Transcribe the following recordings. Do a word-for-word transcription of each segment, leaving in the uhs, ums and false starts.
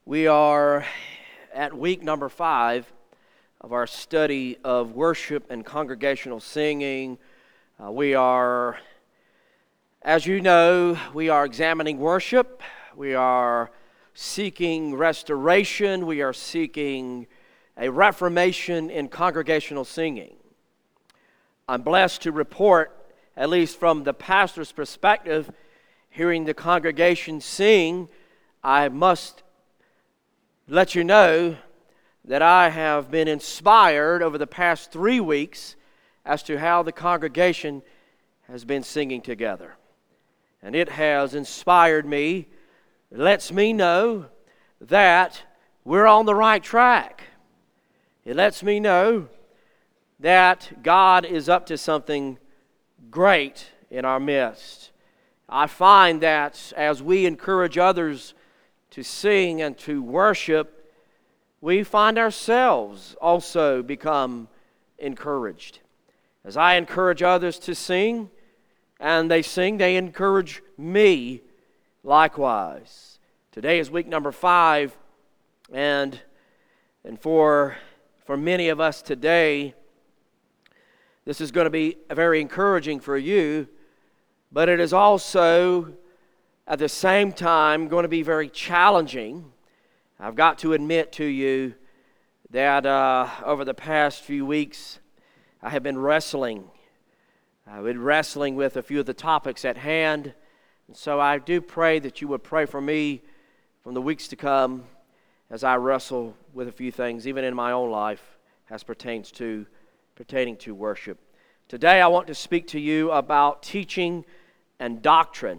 We are at week number five of our study of worship and congregational singing. Uh, we are, as you know, we are examining worship. We are seeking restoration. We are seeking a reformation in congregational singing. I'm blessed to report, at least from the pastor's perspective, hearing the congregation sing, I must let you know that I have been inspired over the past three weeks as to how the congregation has been singing together. And it has inspired me, it lets me know that we're on the right track. It lets me know that God is up to something great in our midst. I find that as we encourage others to sing and to worship, we find ourselves also become encouraged. As I encourage others to sing, and they sing, they encourage me likewise. Today is week number five, and and for for many of us today, this is going to be very encouraging for you, but it is also at the same time going to be very challenging. I've got to admit to you that uh, over the past few weeks, I have been wrestling. I've been wrestling with a few of the topics at hand. And so I do pray that you would pray for me from the weeks to come as I wrestle with a few things, even in my own life, as pertains to pertaining to worship. Today I want to speak to you about teaching and doctrine,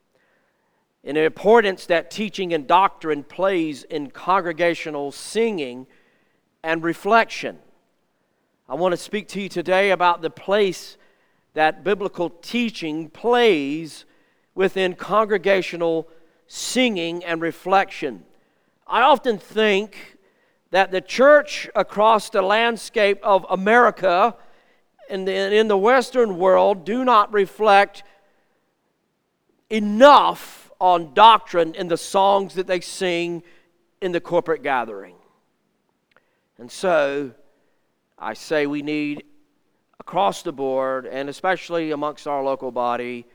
and the importance that teaching and doctrine plays in congregational singing and reflection. I want to speak to you today about the place that biblical teaching plays within congregational singing and reflection. I often think that the church across the landscape of America and in the Western world do not reflect enough on doctrine in the songs that they sing in the corporate gathering. And so I say we need, across the board, and especially amongst our local body,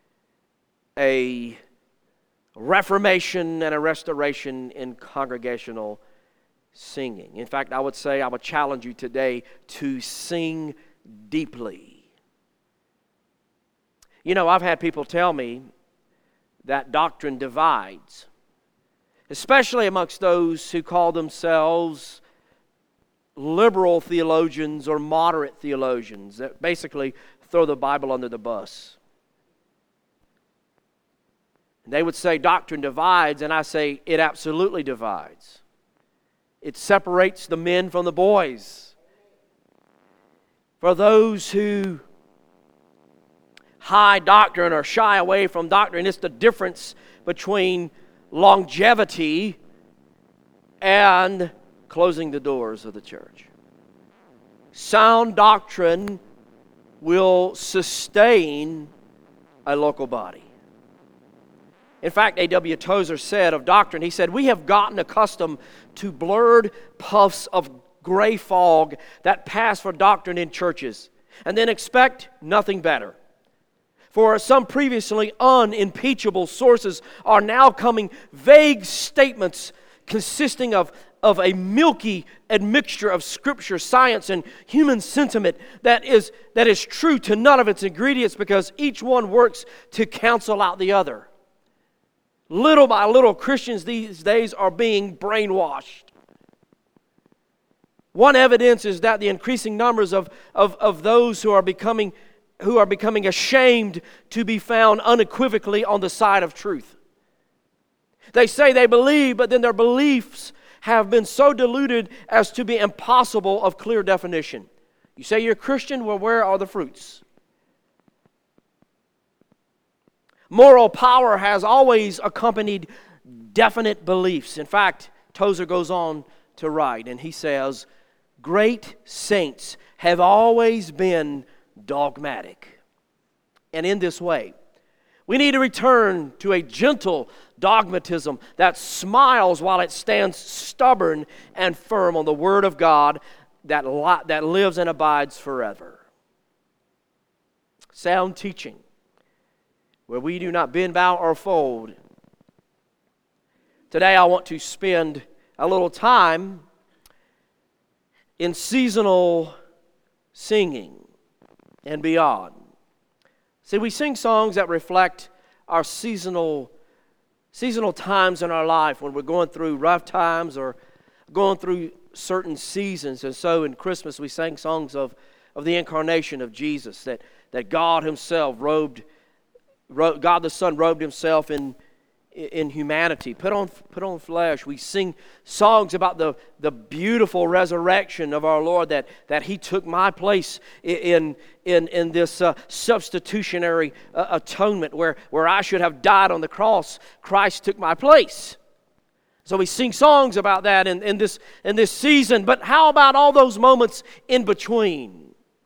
a reformation and a restoration in congregational singing. In fact, I would say I would challenge you today to sing deeply. You know, I've had people tell me that doctrine divides, especially amongst those who call themselves liberal theologians or moderate theologians that basically throw the Bible under the bus. And they would say doctrine divides, and I say it absolutely divides. It separates the men from the boys. For those who hide doctrine or shy away from doctrine, it's the difference between longevity and closing the doors of the church. Sound doctrine will sustain a local body. In fact, A W Tozer said of doctrine, he said, "We have gotten accustomed to blurred puffs of gray fog that pass for doctrine in churches, and then expect nothing better. For some previously unimpeachable sources are now coming vague statements consisting of, of a milky admixture of Scripture, science, and human sentiment that is, that is true to none of its ingredients because each one works to cancel out the other." Little by little, Christians these days are being brainwashed. One evidence is that the increasing numbers of, of, of those who are becoming who are becoming ashamed to be found unequivocally on the side of truth. They say they believe, but then their beliefs have been so diluted as to be impossible of clear definition. You say you're a Christian, well, where are the fruits? Moral power has always accompanied definite beliefs. In fact, Tozer goes on to write, and he says, "Great saints have always been dogmatic. And in this way, We need to return to a gentle dogmatism that smiles while it stands stubborn and firm on the Word of God that, li- that lives and abides forever. Sound teaching, where we do not bend, bow, or fold. Today I want to spend a little time in seasonal singing and beyond. See, we sing songs that reflect our seasonal seasonal times in our life when we're going through rough times or going through certain seasons. And so in Christmas we sang songs of, of the incarnation of Jesus, that, that God Himself robed, robed, God the Son robed Himself in in humanity, put on put on flesh. We sing songs about the, the beautiful resurrection of our Lord, that, that He took my place in in in this uh, substitutionary uh, atonement where, where I should have died on the cross. Christ took my place. So we sing songs about that in, in this in this season. But how about all those moments in between?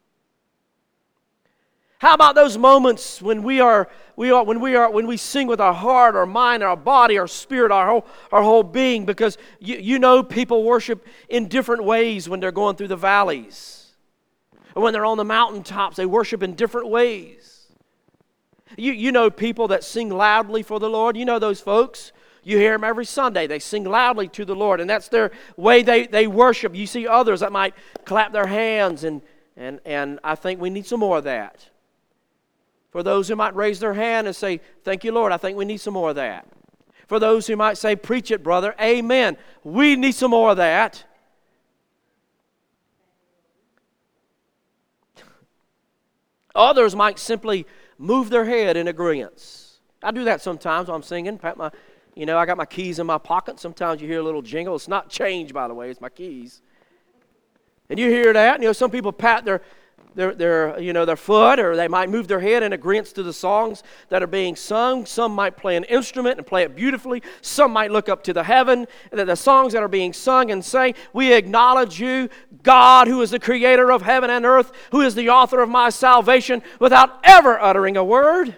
How about those moments when we are we are when we are when we sing with our heart, our mind, our body, our spirit, our whole our whole being? Because you, you know people worship in different ways when they're going through the valleys. Or when they're on the mountaintops, they worship in different ways. You you know people that sing loudly for the Lord. You know those folks. You hear them every Sunday. They sing loudly to the Lord, and that's their way they, they worship. You see others that might clap their hands, and and and I think we need some more of that. For those who might raise their hand and say, "Thank you, Lord," I think we need some more of that. For those who might say, "Preach it, brother," amen. We need some more of that. Others might simply move their head in agreement. I do that sometimes while I'm singing. Pat my, you know, I got my keys in my pocket. Sometimes you hear a little jingle. It's not change, by the way. It's my keys. And you hear that. And, you know, some people pat their Their, their, you know, their foot, or they might move their head in agreement to the songs that are being sung. Some might play an instrument and play it beautifully. Some might look up to the heaven, and the songs that are being sung and say, "We acknowledge you, God, who is the creator of heaven and earth, who is the author of my salvation," without ever uttering a word.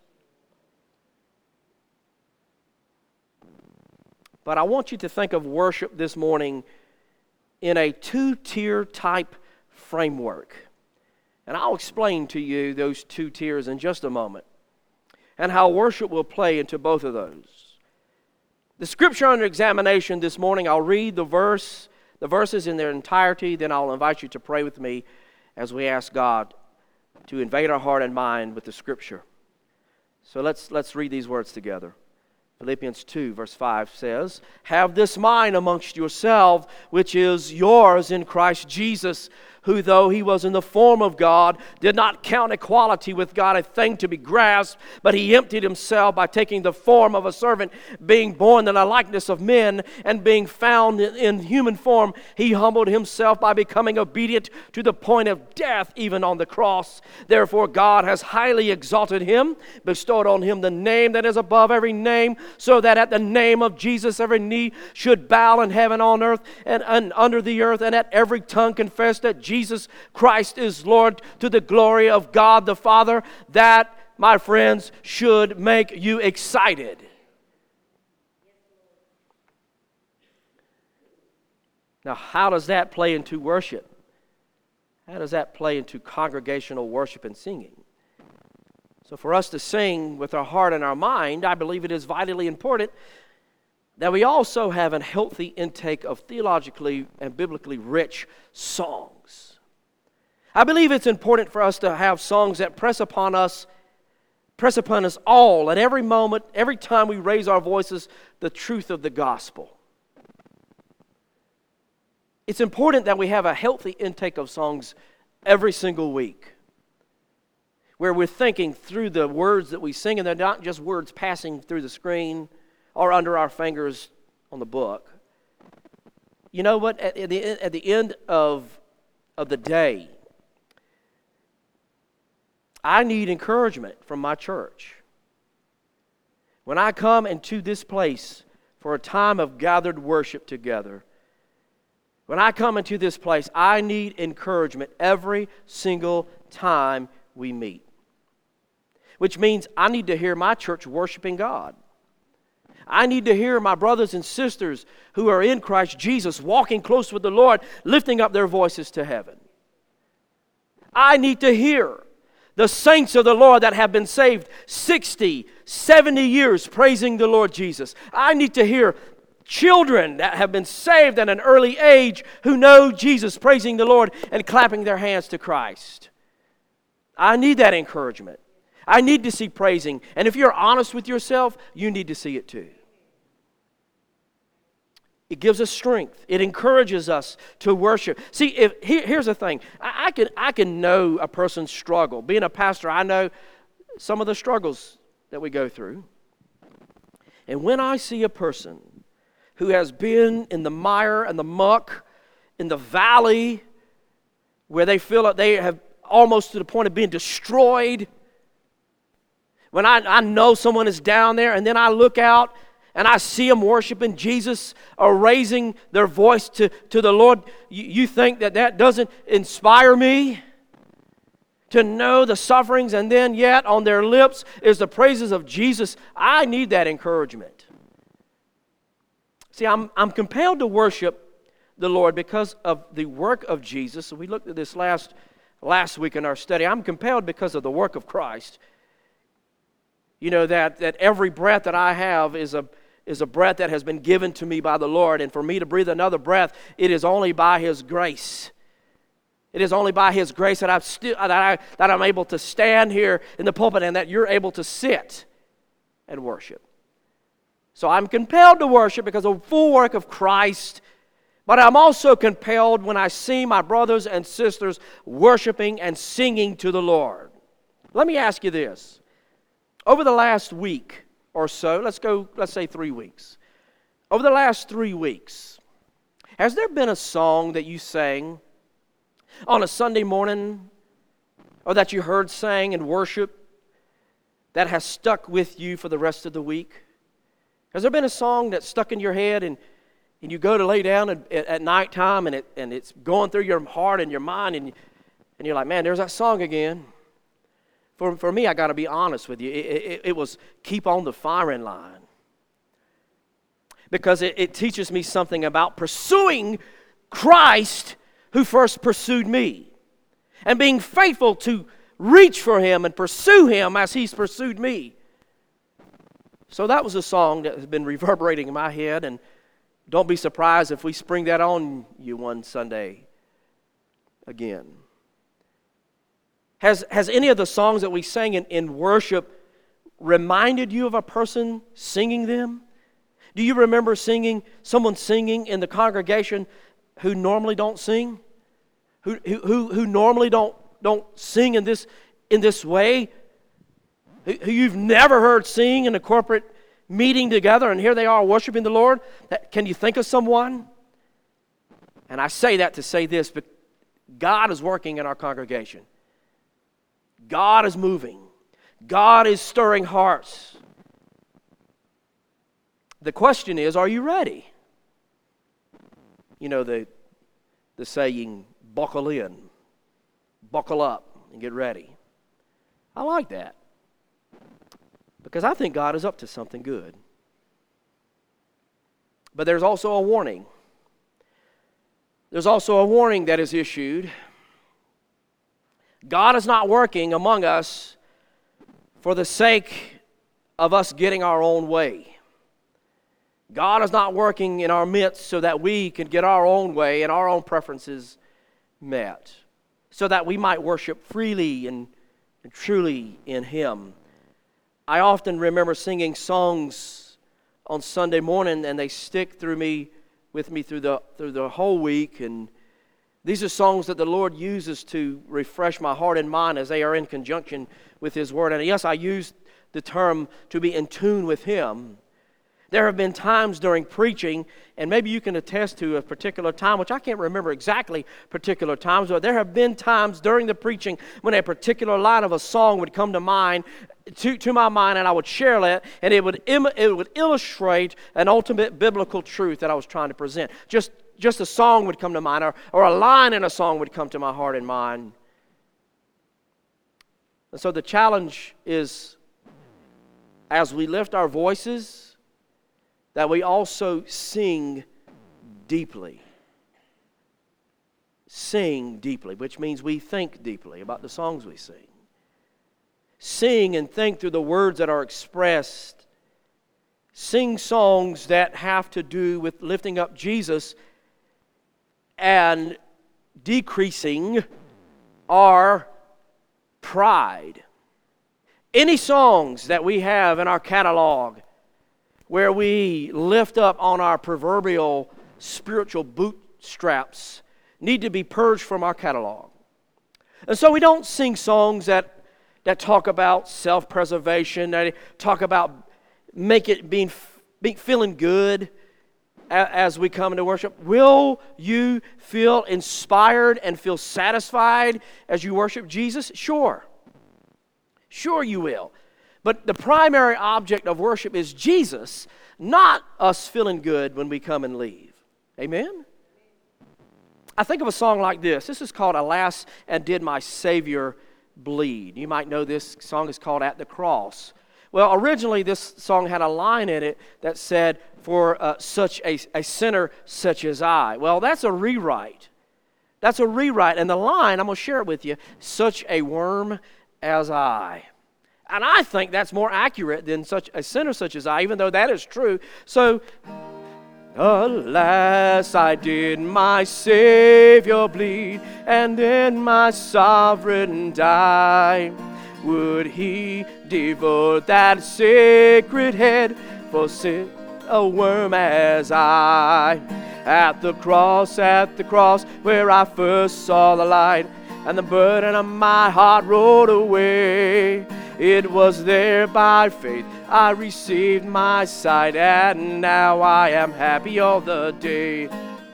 But I want you to think of worship this morning in a two-tier type framework. And I'll explain to you those two tiers in just a moment, and how worship will play into both of those. The scripture under examination this morning, I'll read the verse, the verses in their entirety, then I'll invite you to pray with me as we ask God to invade our heart and mind with the scripture. So let's let's read these words together. Philippians two, verse five says, "Have this mind amongst yourselves, which is yours in Christ Jesus, who, though He was in the form of God, did not count equality with God a thing to be grasped, but He emptied Himself by taking the form of a servant, being born in the likeness of men, and being found in, in human form, He humbled Himself by becoming obedient to the point of death, even on the cross. Therefore God has highly exalted Him, bestowed on Him the name that is above every name, so that at the name of Jesus every knee should bow in heaven, on earth, and, and under the earth, and at every tongue confess that Jesus Christ is Lord, to the glory of God the Father." That, my friends, should make you excited. Now, how does that play into worship? How does that play into congregational worship and singing? So for us to sing with our heart and our mind, I believe it is vitally important that we also have a healthy intake of theologically and biblically rich songs. I believe it's important for us to have songs that press upon us, press upon us all at every moment, every time we raise our voices, the truth of the gospel. It's important that we have a healthy intake of songs every single week, where we're thinking through the words that we sing, and they're not just words passing through the screen or under our fingers on the book. You know what? At, at, the, at the end of, of the day, I need encouragement from my church. When I come into this place for a time of gathered worship together, when I come into this place, I need encouragement every single time we meet. which means I need to hear my church worshiping God. I need to hear my brothers and sisters who are in Christ Jesus walking close with the Lord, lifting up their voices to heaven. I need to hear the saints of the Lord that have been saved sixty, seventy years praising the Lord Jesus. I need to hear children that have been saved at an early age who know Jesus praising the Lord and clapping their hands to Christ. I need that encouragement. I need to see praising. And if you're honest with yourself, you need to see it too. It gives us strength. It encourages us to worship. See, if here, here's the thing. I, I can I can know a person's struggle. Being a pastor, I know some of the struggles that we go through. And when I see a person who has been in the mire and the muck, in the valley, where they feel like they have almost to the point of being destroyed, when I, I know someone is down there, and then I look out and I see them worshiping Jesus or raising their voice to, to the Lord, you, you think that that doesn't inspire me? To know the sufferings, and then yet on their lips is the praises of Jesus. I need that encouragement. See, I'm, I'm compelled to worship the Lord because of the work of Jesus. So we looked at this last, last week in our study. I'm compelled because of the work of Christ. You know, that, that every breath that I have is a, is a breath that has been given to me by the Lord. And for me to breathe another breath, it is only by His grace. It is only by His grace that, I've still, that, I, that I'm able to stand here in the pulpit and that you're able to sit and worship. So I'm compelled to worship because of the full work of Christ, but I'm also compelled when I see my brothers and sisters worshiping and singing to the Lord. Let me ask you this. Over the last week or so, let's go, let's say three weeks. Over the last three weeks, has there been a song that you sang on a Sunday morning or that you heard sang in worship that has stuck with you for the rest of the week? Has there been a song that stuck in your head and, and you go to lay down at, at nighttime and, it, and it's going through your heart and your mind and, and you're like, man, there's that song again. For, for me, I got to be honest with you. It, it, it was Keep on the Firing Line. Because it, it teaches me something about pursuing Christ who first pursued me. And being faithful to reach for Him and pursue Him as He's pursued me. So that was a song that has been reverberating in my head. And don't be surprised if we spring that on you one Sunday again. Has, has any of the songs that we sang in, in worship reminded you of a person singing them? Do you remember singing, someone singing in the congregation who normally don't sing? Who, who, who normally don't, don't sing in this, in this way? Who, who you've never heard sing in a corporate meeting together, and here they are worshiping the Lord? Can you think of someone? And I say that to say this, but God is working in our congregation. God is moving. God is stirring hearts. The question is, are you ready? You know the, the saying, buckle in, buckle up, and get ready. I like that. Because I think God is up to something good. But there's also a warning. There's also a warning that is issued. God is not working among us for the sake of us getting our own way. God is not working in our midst so that we can get our own way and our own preferences met, so that we might worship freely and, and truly in Him. I often remember singing songs on Sunday morning, and they stick through me, with me through the through the whole week. And these are songs that the Lord uses to refresh my heart and mind as they are in conjunction with His Word. And yes, I use the term to be in tune with Him. There have been times during preaching, and maybe you can attest to a particular time, which I can't remember exactly particular times, but there have been times during the preaching when a particular line of a song would come to mind, to, to my mind, and I would share that, and it would, im- it would illustrate an ultimate biblical truth that I was trying to present. Just, just a song would come to mind, or, or a line in a song would come to my heart and mind. And so the challenge is, as we lift our voices, that we also sing deeply. Sing deeply, which means we think deeply about the songs we sing. Sing and think through the words that are expressed. Sing songs that have to do with lifting up Jesus and decreasing our pride. Any songs that we have in our catalog where we lift up on our proverbial spiritual bootstraps need to be purged from our catalog. And so we don't sing songs that, that talk about self-preservation, that talk about make it being, being feeling good as we come into worship. Will you feel inspired and feel satisfied as you worship Jesus? Sure. Sure you will. But the primary object of worship is Jesus, not us feeling good when we come and leave. Amen? I think of a song like this. This is called Alas, and Did My Savior Bleed? You might know this song is called At the Cross. Well, originally this song had a line in it that said, for uh, such a, a sinner such as I. Well, that's a rewrite. That's a rewrite. And the line, I'm going to share it with you, such a worm as I. And I think that's more accurate than such a sinner such as I, even though that is true. So, alas, I did my Savior bleed, and then my sovereign die. Would he devote that sacred head for sin, a worm as I? At the cross, at the cross, where I first saw the light, and the burden of my heart rolled away. It was there by faith I received my sight, and now I am happy all the day.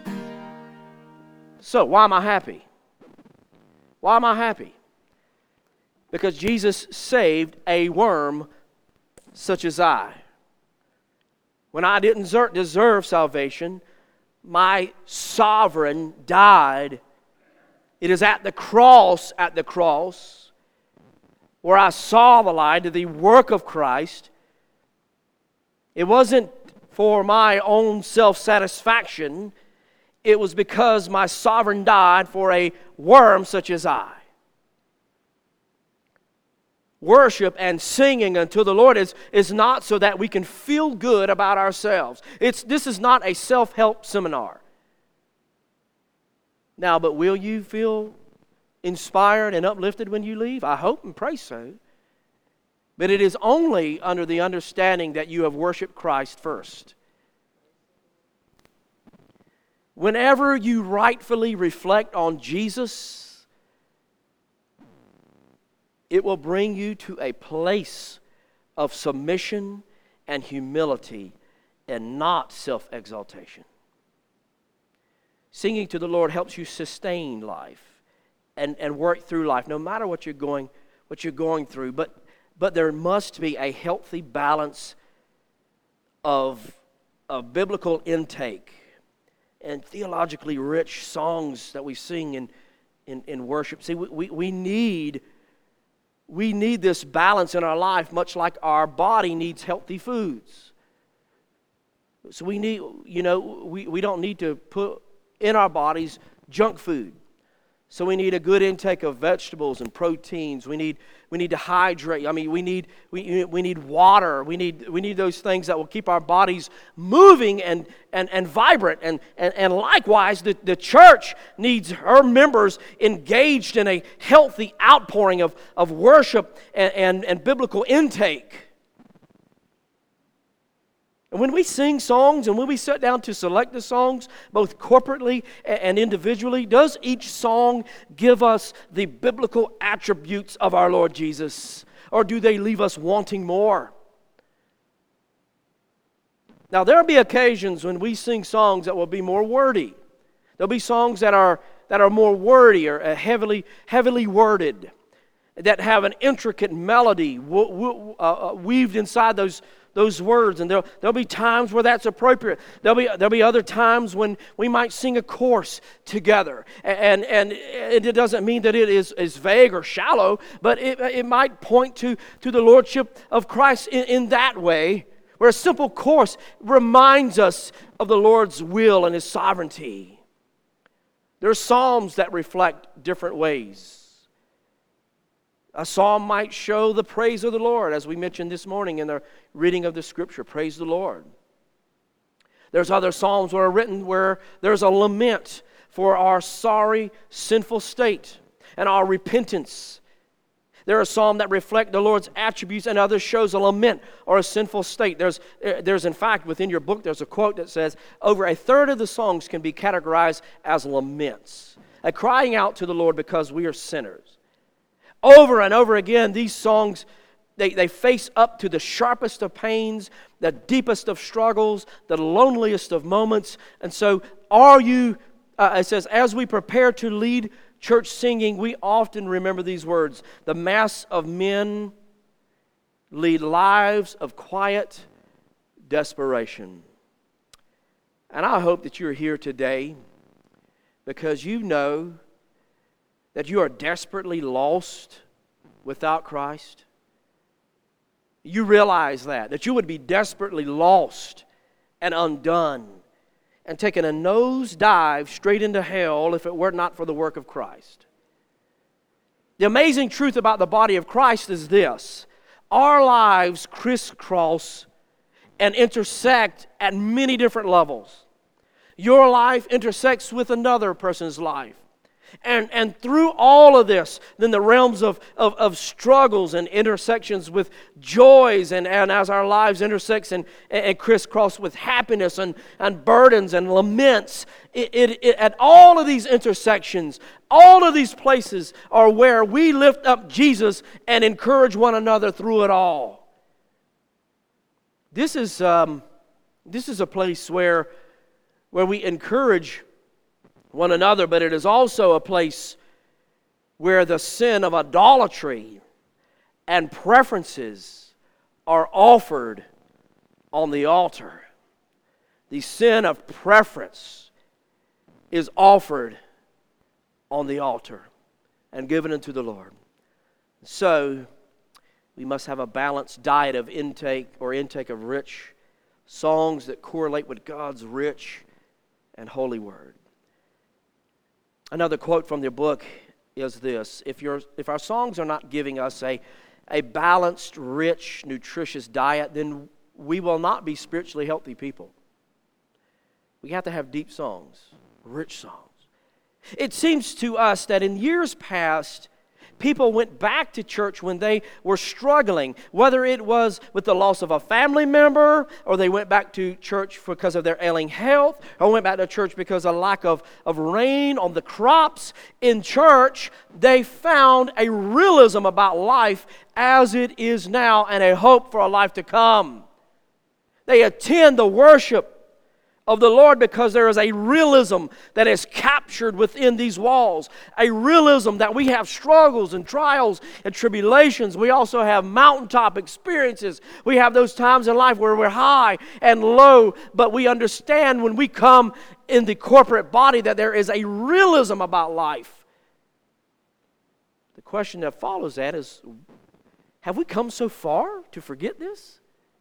So, why am I happy? Why am I happy? Because Jesus saved a worm such as I. When I didn't deserve salvation, my sovereign died. It is at the cross, at the cross, where I saw the light of the work of Christ. It wasn't for my own self-satisfaction. It was because my sovereign died for a worm such as I. Worship and singing unto the Lord is, is not so that we can feel good about ourselves. It's, this is not a self-help seminar. Now, but will you feel inspired and uplifted when you leave? I hope and pray so. But it is only under the understanding that you have worshiped Christ first. Whenever you rightfully reflect on Jesus, it will bring you to a place of submission and humility and not self-exaltation. Singing to the Lord helps you sustain life and, and work through life, no matter what you're going, what you're going through. But, but there must be a healthy balance of, of biblical intake and theologically rich songs that we sing in, in, in worship. See, we, we, we need... We need this balance in our life, much like our body needs healthy foods. So we need, you know, we, we don't need to put in our bodies junk food. So we need a good intake of vegetables and proteins. We need we need to hydrate. I mean, we need we we need water. We need we need those things that will keep our bodies moving and and, and vibrant. And, and, and likewise, the, the church needs her members engaged in a healthy outpouring of, of worship and, and, and biblical intake. And when we sing songs and when we sit down to select the songs, both corporately and individually, does each song give us the biblical attributes of our Lord Jesus? Or do they leave us wanting more? Now, there will be occasions when we sing songs that will be more wordy. There'll be songs that are, that are more wordy or heavily, heavily worded, that have an intricate melody wo- wo- uh, weaved inside those those words, and there'll, there'll be times where that's appropriate. There'll be, there'll be other times when we might sing a chorus together. And, and it doesn't mean that it is, is vague or shallow, but it, it might point to, to the Lordship of Christ in, in that way, where a simple chorus reminds us of the Lord's will and His sovereignty. There are psalms that reflect different ways. A psalm might show the praise of the Lord, as we mentioned this morning in the reading of the Scripture. Praise the Lord. There's other psalms that are written where there's a lament for our sorry, sinful state and our repentance. There are psalms that reflect the Lord's attributes, and others shows a lament or a sinful state. There's, there's in fact, within your book, there's a quote that says, over a third of the songs can be categorized as laments, a crying out to the Lord because we are sinners. Over and over again, these songs, they, they face up to the sharpest of pains, the deepest of struggles, the loneliest of moments. And so, are you, uh, it says, as we prepare to lead church singing, we often remember these words. The mass of men lead lives of quiet desperation. And I hope that you're here today because you know that you are desperately lost without Christ. You realize that, that you would be desperately lost and undone and taking a nosedive straight into hell if it were not for the work of Christ. The amazing truth about the body of Christ is this: our lives crisscross and intersect at many different levels. Your life intersects with another person's life. And, and through all of this, then the realms of, of, of struggles and intersections with joys, and, and as our lives intersects and, and crisscross with happiness and, and burdens and laments, it, it, it, at all of these intersections, all of these places are where we lift up Jesus and encourage one another through it all. This is, um, this is a place where, where we encourage one another, but it is also a place where the sin of idolatry and preferences are offered on the altar. The sin of preference is offered on the altar and given unto the Lord. So, we must have a balanced diet of intake or intake of rich songs that correlate with God's rich and holy word. Another quote from the book is this: if your if our songs are not giving us a, a balanced, rich, nutritious diet, then we will not be spiritually healthy people. We have to have deep songs, rich songs. It seems to us that in years past, people went back to church when they were struggling, whether it was with the loss of a family member, or they went back to church because of their ailing health, or went back to church because of lack of, of rain on the crops. In church, they found a realism about life as it is now and a hope for a life to come. They attend the worship of the Lord because there is a realism that is captured within these walls. A realism that we have struggles and trials and tribulations. We also have mountaintop experiences. We have those times in life where we're high and low, but we understand when we come in the corporate body that there is a realism about life. The question that follows that is, have we come so far to forget this?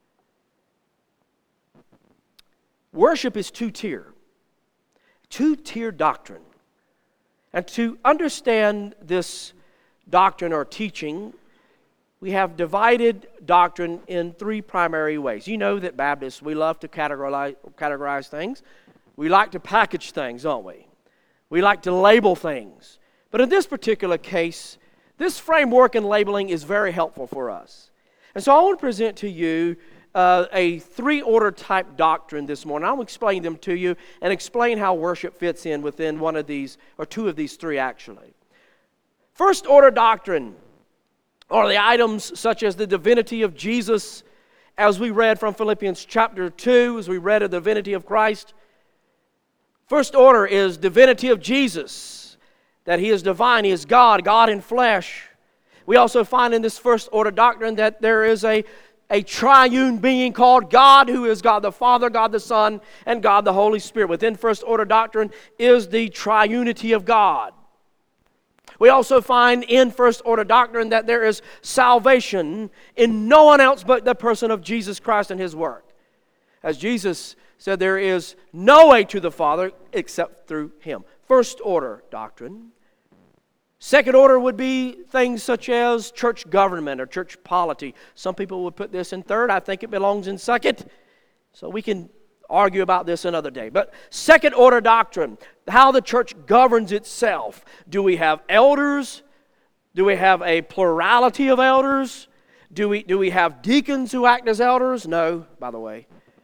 Worship is two-tier, two-tier doctrine. And to understand this doctrine or teaching, we have divided doctrine in three primary ways. You know that Baptists, we love to categorize, categorize things. We like to package things, don't we? We like to label things. But in this particular case, this framework and labeling is very helpful for us. And so I want to present to you Uh, a three-order type doctrine this morning. I'll explain them to you and explain how worship fits in within one of these, or two of these three actually. First order doctrine are the items such as the divinity of Jesus, as we read from Philippians chapter two, as we read of the divinity of Christ. First order is divinity of Jesus, that He is divine, He is God, God in flesh. We also find in this first order doctrine that there is a a triune being called God, who is God the Father, God the Son, and God the Holy Spirit. Within first order doctrine is the triunity of God. We also find in first order doctrine that there is salvation in no one else but the person of Jesus Christ and His work. As Jesus said, there is no way to the Father except through Him. First order doctrine. Second order would be things such as church government or church polity. Some people would put this in third. I think it belongs in second. So we can argue about this another day. But second order doctrine, how the church governs itself. Do we have elders? Do we have a plurality of elders? Do we, do we have deacons who act as elders? No, by the way.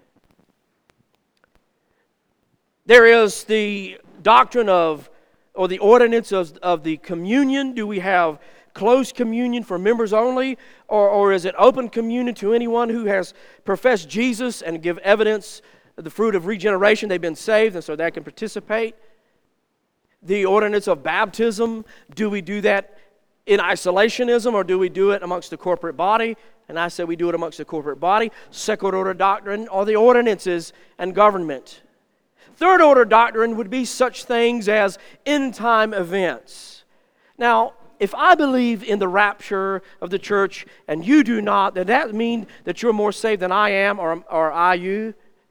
There is the doctrine of or the ordinance of, of the communion. Do we have closed communion for members only? Or, or is it open communion to anyone who has professed Jesus and give evidence of the fruit of regeneration? They've been saved, and so they can participate. The ordinance of baptism. Do we do that in isolationism, or do we do it amongst the corporate body? And I said we do it amongst the corporate body. Second order doctrine are the ordinances and government. Third order doctrine would be such things as end-time events. Now, if I believe in the rapture of the church and you do not, then that mean that you're more saved than I am, or, or I you?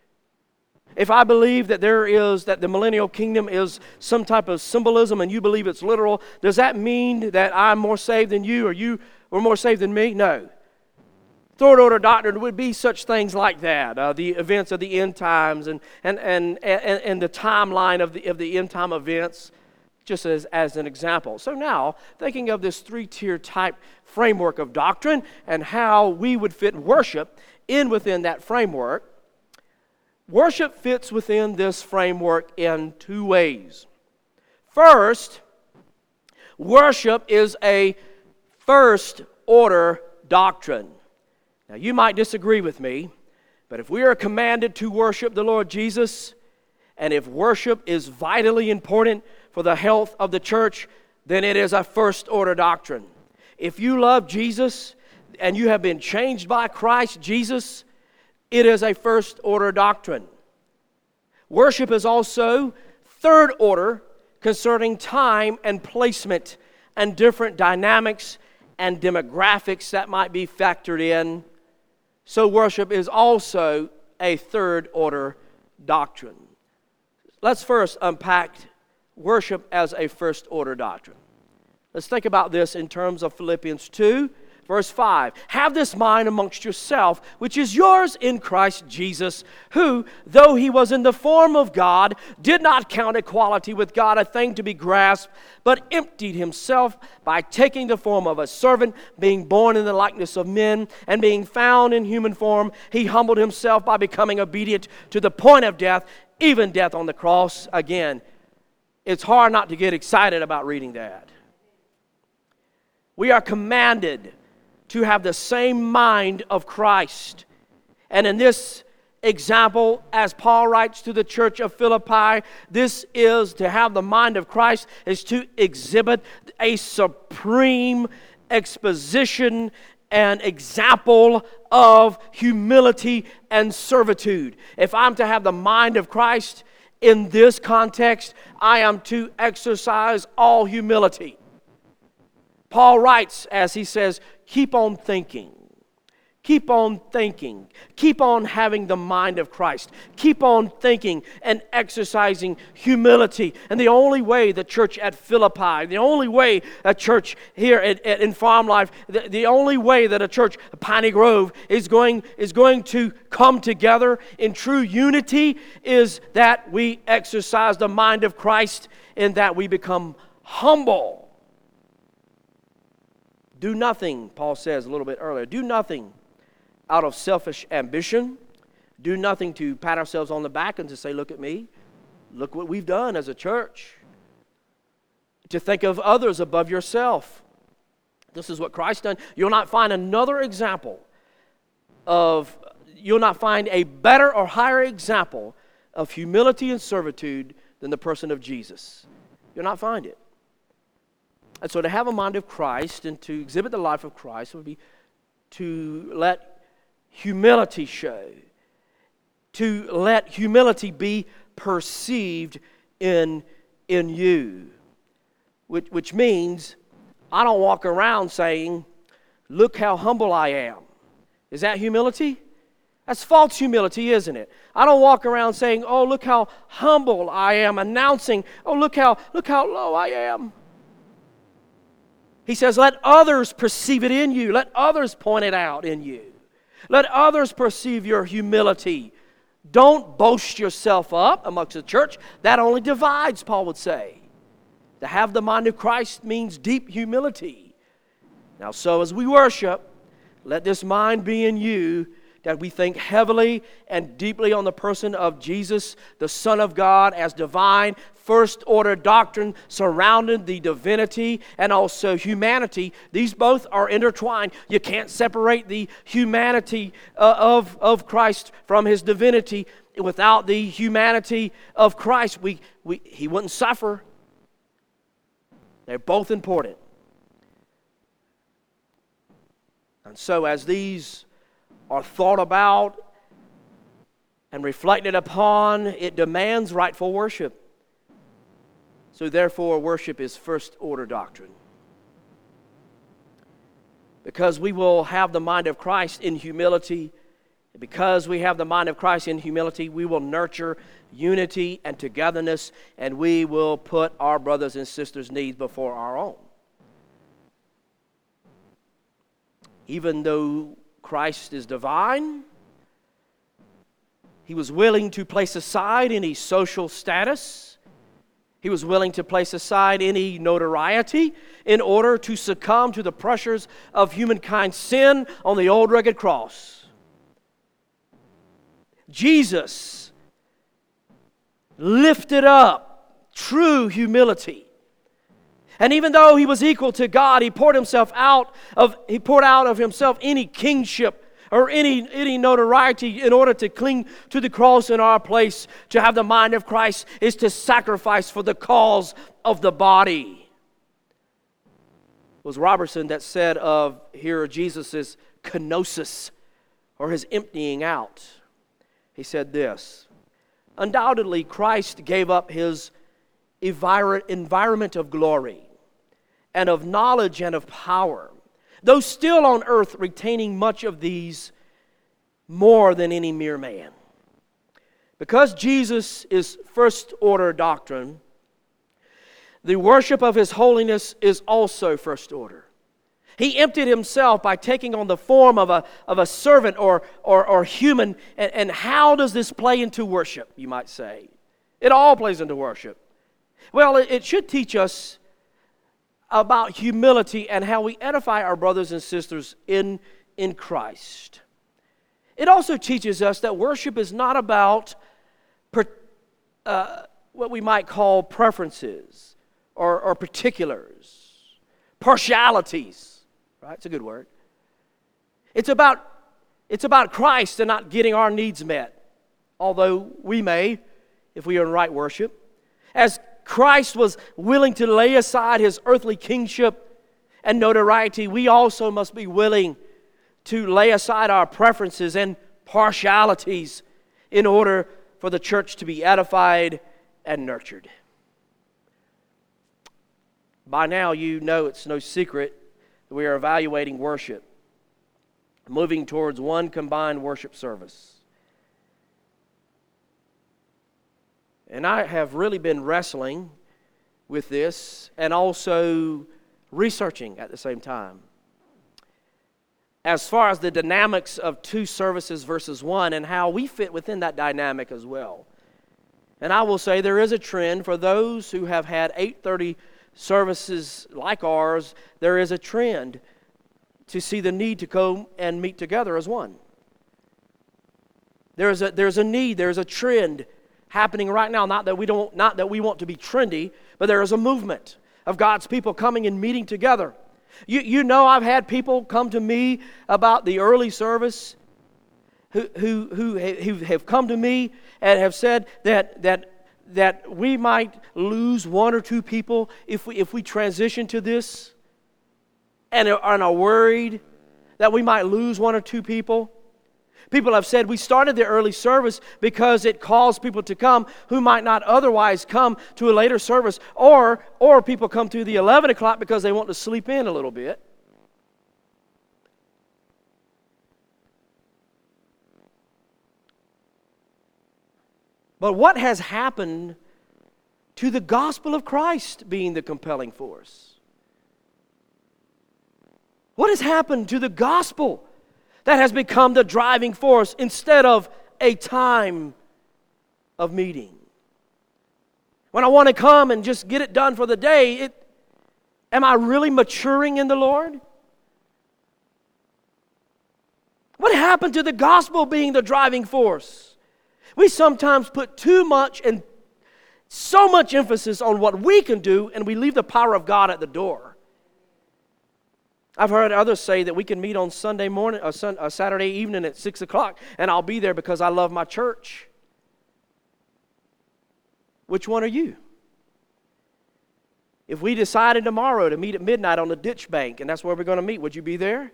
If I believe that there is, that the millennial kingdom is some type of symbolism and you believe it's literal, does that mean that I'm more saved than you, or you are more saved than me? No. Third order doctrine would be such things like that, uh, the events of the end times and and and and, and the timeline of the of the end time events, just as, as an example. So now, thinking of this three-tier type framework of doctrine and how we would fit worship in within that framework, worship fits within this framework in two ways. First, worship is a first order doctrine. Now, you might disagree with me, but if we are commanded to worship the Lord Jesus, and if worship is vitally important for the health of the church, then it is a first order doctrine. If you love Jesus and you have been changed by Christ Jesus, it is a first order doctrine. Worship is also third order concerning time and placement and different dynamics and demographics that might be factored in. So worship is also a third order doctrine. Let's first unpack worship as a first order doctrine. Let's think about this in terms of Philippians two, verse five. Have this mind amongst yourself, which is yours in Christ Jesus, who, though he was in the form of God, did not count equality with God a thing to be grasped, but emptied himself by taking the form of a servant, being born in the likeness of men, and being found in human form, he humbled himself by becoming obedient to the point of death, even death on the cross. Again, it's hard not to get excited about reading that. We are commanded to have the same mind of Christ. And in this example, as Paul writes to the church of Philippi, this is to have the mind of Christ is to exhibit a supreme exposition and example of humility and servitude. If I'm to have the mind of Christ in this context, I am to exercise all humility. Paul writes, as he says, keep on thinking. Keep on thinking. Keep on having the mind of Christ. Keep on thinking and exercising humility. And the only way the church at Philippi, the only way a church here at, at, in Farm Life, the, the only way that a church at Piney Grove is going, is going to come together in true unity is that we exercise the mind of Christ, in that we become humble. Do nothing, Paul says a little bit earlier, do nothing out of selfish ambition. Do nothing to pat ourselves on the back and to say, look at me. Look what we've done as a church. To think of others above yourself. This is what Christ done. You'll not find another example of, you'll not find a better or higher example of humility and servitude than the person of Jesus. You'll not find it. And so to have a mind of Christ and to exhibit the life of Christ would be to let humility show, to let humility be perceived in, in you. Which, which means I don't walk around saying, look how humble I am. Is that humility? That's false humility, isn't it? I don't walk around saying, oh, look how humble I am, announcing, oh, look how, look how low I am. He says, let others perceive it in you. Let others point it out in you. Let others perceive your humility. Don't boast yourself up amongst the church. That only divides, Paul would say. To have the mind of Christ means deep humility. Now, so as we worship, let this mind be in you, that we think heavily and deeply on the person of Jesus, the Son of God, as divine, first-order doctrine surrounding the divinity and also humanity. These both are intertwined. You can't separate the humanity uh, of, of Christ from His divinity. Without the humanity of Christ, we, we, He wouldn't suffer. They're both important. And so as these are thought about and reflected upon, it demands rightful worship. So therefore, worship is first order doctrine. Because we will have the mind of Christ in humility, and because we have the mind of Christ in humility, we will nurture unity and togetherness, and we will put our brothers and sisters' needs before our own. Even though Christ is divine, He was willing to place aside any social status. He was willing to place aside any notoriety in order to succumb to the pressures of humankind's sin on the old rugged cross. Jesus lifted up true humility. And even though He was equal to God, He poured himself out of He poured out of Himself any kingship or any, any notoriety in order to cling to the cross in our place. To have the mind of Christ is to sacrifice for the cause of the body. It was Robertson that said of here Jesus' kenosis, or His emptying out. He said this: undoubtedly Christ gave up His environment of glory and of knowledge and of power, though still on earth retaining much of these more than any mere man. Because Jesus is first order doctrine, the worship of His holiness is also first order. He emptied Himself by taking on the form of a, of a servant or, or, or human. And, and how does this play into worship, you might say? It all plays into worship. Well, it, it should teach us about humility and how we edify our brothers and sisters in, in Christ. It also teaches us that worship is not about per, uh, what we might call preferences or, or particulars, partialities. Right? It's a good word. It's about, it's about Christ and not getting our needs met, although we may, if we are in right worship. As Christ was willing to lay aside His earthly kingship and notoriety, we also must be willing to lay aside our preferences and partialities in order for the church to be edified and nurtured. By now, you know it's no secret that we are evaluating worship, moving towards one combined worship service. And I have really been wrestling with this and also researching at the same time. As far as the dynamics of two services versus one and how we fit within that dynamic as well. And I will say there is a trend for those who have had eight thirty services like ours. There is a trend to see the need to go and meet together as one. There's a, there's a need, there's a trend happening right now. Not that we don't, not that we want to be trendy, but there is a movement of God's people coming and meeting together. You, you know, I've had people come to me about the early service who, who, who, who have come to me and have said that, that, that we might lose one or two people if we, if we transition to this, and are, and are worried that we might lose one or two people. People have said we started the early service because it calls people to come who might not otherwise come to a later service, or, or people come to the eleven o'clock because they want to sleep in a little bit. But what has happened to the gospel of Christ being the compelling force? What has happened to the gospel that has become the driving force instead of a time of meeting? When I want to come and just get it done for the day, it, am I really maturing in the Lord? What happened to the gospel being the driving force? We sometimes put too much and so much emphasis on what we can do, and we leave the power of God at the door. I've heard others say that we can meet on Sunday morning, or sun, or Saturday evening at six o'clock, and I'll be there because I love my church. Which one are you? If we decided tomorrow to meet at midnight on the ditch bank, and that's where we're going to meet, would you be there?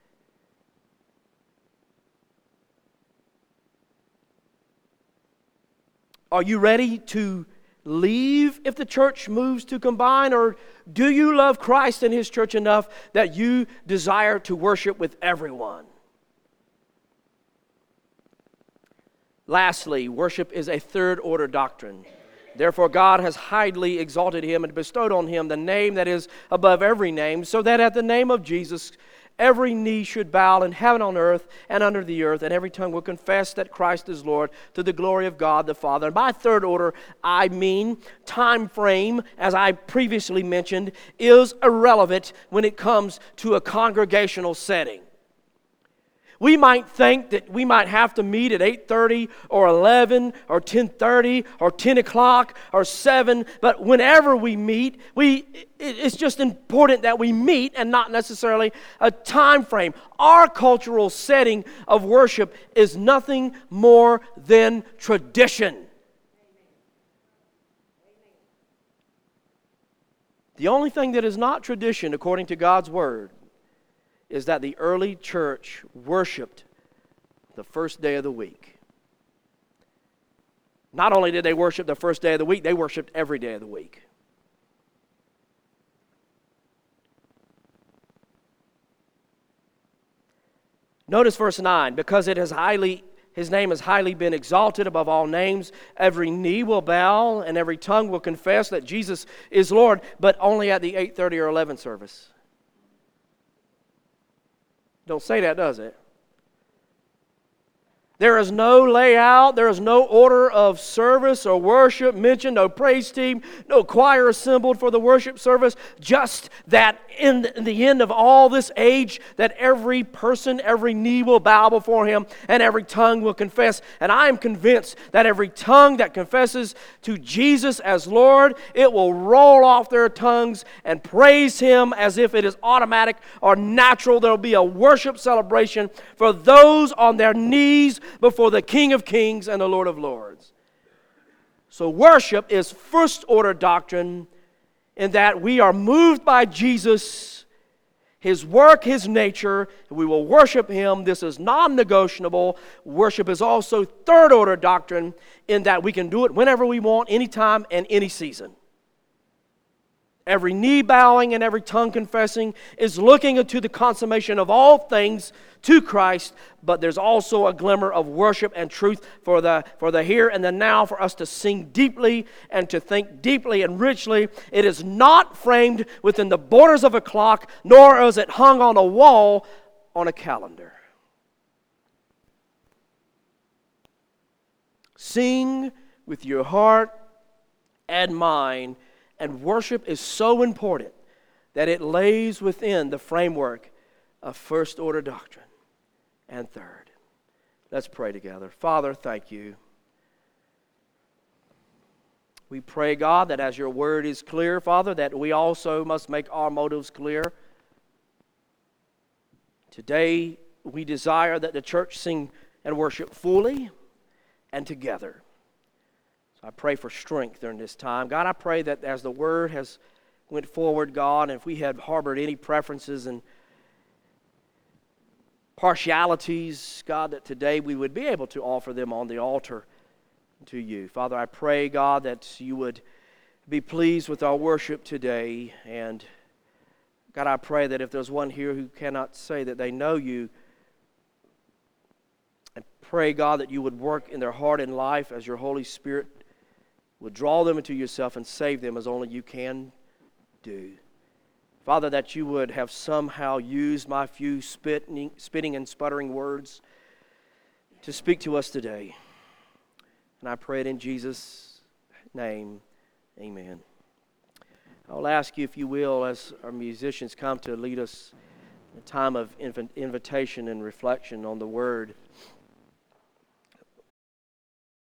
Are you ready to leave if the church moves to combine, or do you love Christ and His church enough that you desire to worship with everyone? Lastly, worship is a third-order doctrine. Therefore, God has highly exalted Him and bestowed on Him the name that is above every name, so that at the name of Jesus every knee should bow in heaven, on earth, and under the earth, and every tongue will confess that Christ is Lord, to the glory of God the Father. And by third order, I mean time frame, as I previously mentioned, is irrelevant when it comes to a congregational setting. We might think that we might have to meet at eight thirty or eleven or ten thirty or ten o'clock or seven, but whenever we meet, we it's just important that we meet and not necessarily a time frame. Our cultural setting of worship is nothing more than tradition. The only thing that is not tradition, according to God's Word, is that the early church worshiped the first day of the week. Not only did they worship the first day of the week, they worshiped every day of the week. Notice verse nine, because it has highly, His name has highly been exalted above all names, every knee will bow and every tongue will confess that Jesus is Lord, but only at the eight thirty or eleven service. Don't say that, does it? There is no layout, there is no order of service or worship mentioned, no praise team, no choir assembled for the worship service, just that in the end of all this age, that every person, every knee will bow before Him and every tongue will confess. And I am convinced that every tongue that confesses to Jesus as Lord, it will roll off their tongues and praise Him as if it is automatic or natural. There will be a worship celebration for those on their knees before the King of Kings and the Lord of Lords. So worship is first order doctrine in that we are moved by Jesus, His work, His nature, and we will worship Him. This is non-negotiable. Worship is also third order doctrine in that we can do it whenever we want, anytime and any season. Every knee bowing and every tongue confessing is looking into the consummation of all things to Christ, but there's also a glimmer of worship and truth for the, for the here and the now, for us to sing deeply and to think deeply and richly. It is not framed within the borders of a clock, nor is it hung on a wall on a calendar. Sing with your heart and mind. And worship is so important that it lays within the framework of first order doctrine and third. Let's pray together. Father, thank You. We pray, God, that as Your word is clear, Father, that we also must make our motives clear. Today, we desire that the church sing and worship fully and together. I pray for strength during this time. God, I pray that as the Word has went forward, God, and if we had harbored any preferences and partialities, God, that today we would be able to offer them on the altar to you. Father, I pray, God, that you would be pleased with our worship today. And God, I pray that if there's one here who cannot say that they know you, I pray, God, that you would work in their heart and life as your Holy Spirit would draw them into yourself and save them as only you can do. Father, that you would have somehow used my few spitting, spitting and sputtering words to speak to us today. And I pray it in Jesus' name. Amen. I'll ask you, if you will, as our musicians come to lead us in a time of inv- invitation and reflection on the Word,